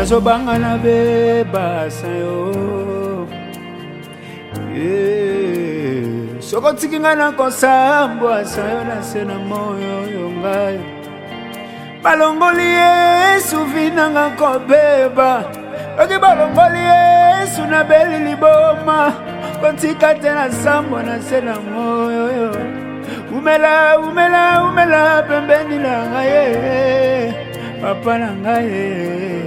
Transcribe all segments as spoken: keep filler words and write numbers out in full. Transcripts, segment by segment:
nazobanga na bebasa yo. Yeah. Soko tikinga na kosambwa sayo na sena moyo yo ngai. Balongoli Yesu vinanga kobeba. Oki balongoli Yesu na beli liboma. Kontika tena sambwa na sena moyo yo. Umela, umela, umela pembeni na ngaye. Papa na ngaye.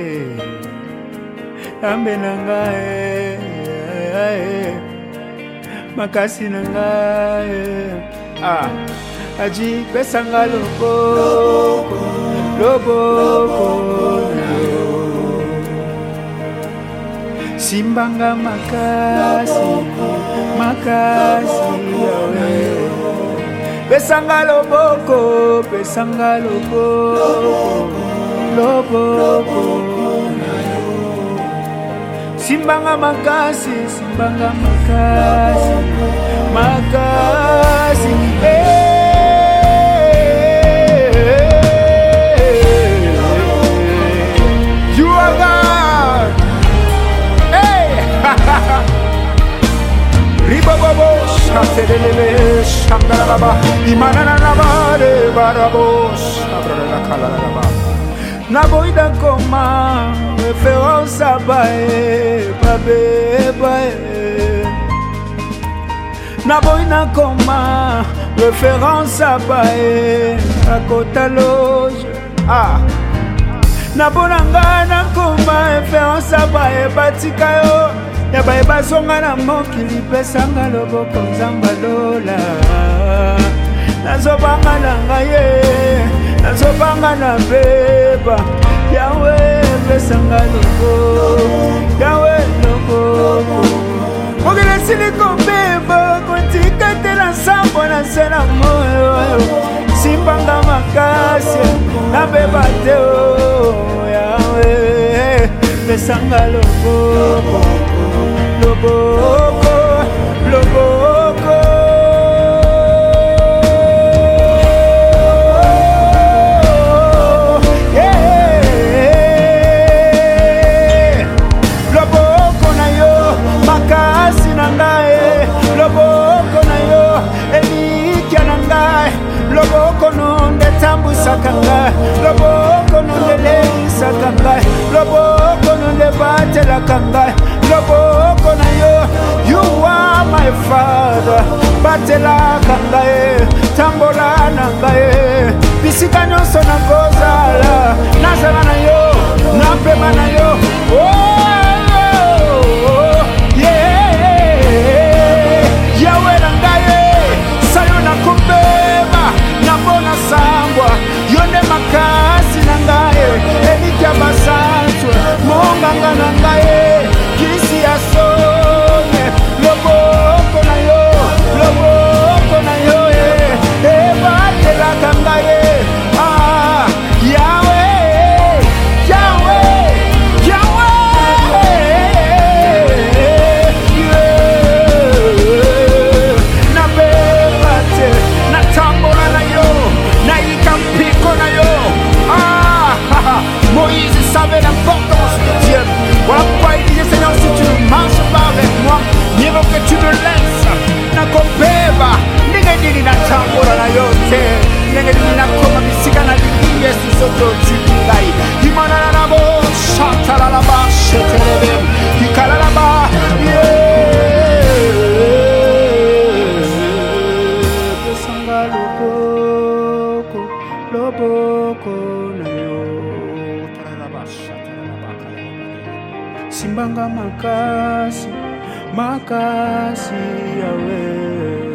Ambe na ngaye. Makasi na ngaye. Ah, aji pesanga lobo. Lobo. Simbanga makasi. Makasi yawe. Pesanga loboko, pesanga loboko, loboko. Simbanga makasi, simbanga makasi, makasi. Hey, you are God. Hey, ribobobo. Shaterele shandaraba imanana nabare barabos abrala kalalaba naboida koma reference bae babe bae naboina koma reference bae akota loge ah nabonanga na koma reference bae batikayo. Ya bae basonga na mokili pesanga loboko nzamba lola. Nazobanga na ngaye, nazobanga na beba. Yawe pesanga loboko, Yawe loboko. Mokile siliko beba, kontika tena sambo na sena moyo. Simbanga makasi, na beba teo. Yawe pesanga loboko. Loboko, loboko. Yeah. Loboko na yo, makasi na ngae. Loboko na yo, elikia na ngae. Loboko nonde tambu sakanga. Loboko nonde lei sakanga. Loboko nonde bate la kanga. Loboko na yo, you are my father. Batela kangae, tambola nangae. Bisika nyonso na kozala, nazala na yo, napema na yo. Oh, yeah. Yawe nangae, sayo na kubeba, nabona sambwa. Yonde makasi nangae, elikia basantwe, monganga nangae. Kisi asone, loboko na yo, loboko na yo, eh, eh, bate la kangaye, ah, Yahweh, Yahweh, Yahweh, yeah. Na bebate, na tambola na yo, na ikampiko na yo, ah, Moïse savait l'importance de Dieu. Voilà pourquoi il disait Seigneur, si tu ne marches pas avec moi, mieux vaut que tu me laisses. Nakobeba, ningedini na tambora na yote, ningedini na koma bisika na lili Yesu soto tikai. Imana na nabo, shatala la ba, shetelebe, ikala la ba, yeah. Pesanga loboko, loboko na yo. Simbanga makasi, makasi yawe.